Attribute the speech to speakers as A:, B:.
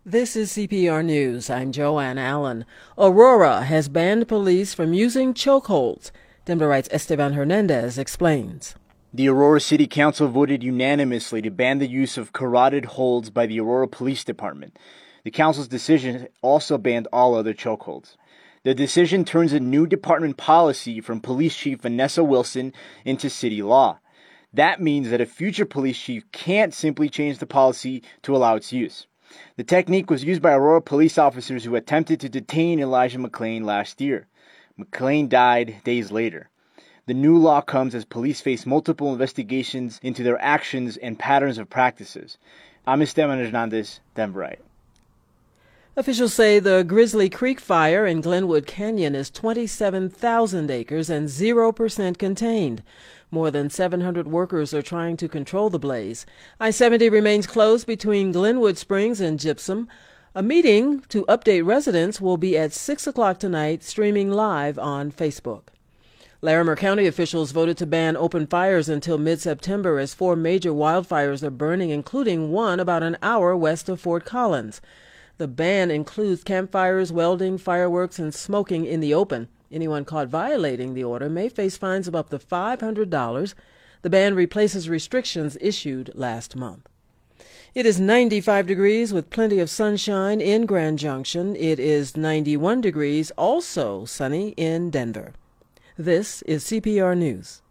A: This is CPR News. I'm Joanne Allen. Aurora has banned police from using chokeholds. Denver Right's Esteban Hernandez explains.
B: The Aurora City Council voted unanimously to ban the use of carotid holds by the Aurora Police Department. The council's decision also banned all other chokeholds. The decision turns a new department policy from Police Chief Vanessa Wilson into city law. That means that a future police chief can't simply change the policy to allow its use. The technique was used by Aurora police officers who attempted to detain Elijah McClain last year. McClain died days later. The new law comes as police face multiple investigations into their actions and patterns of practices. I'm Esteban Hernandez, Denver Right.
A: Officials say the Grizzly Creek fire in Glenwood Canyon is 27,000 acres and 0% contained. More than 700 workers are trying to control the blaze. I-70 remains closed between Glenwood Springs and Gypsum. A meeting to update residents will be at 6 o'clock tonight, streaming live on Facebook. Larimer County officials voted to ban open fires until mid-September as 4 major wildfires are burning, including one about an hour west of Fort Collins. The ban includes campfires, welding, fireworks, and smoking in the open. Anyone caught violating the order may face fines of up to $500. The ban replaces restrictions issued last month. It is 95 degrees with plenty of sunshine in Grand Junction. It is 91 degrees, also sunny in Denver. This is CPR News.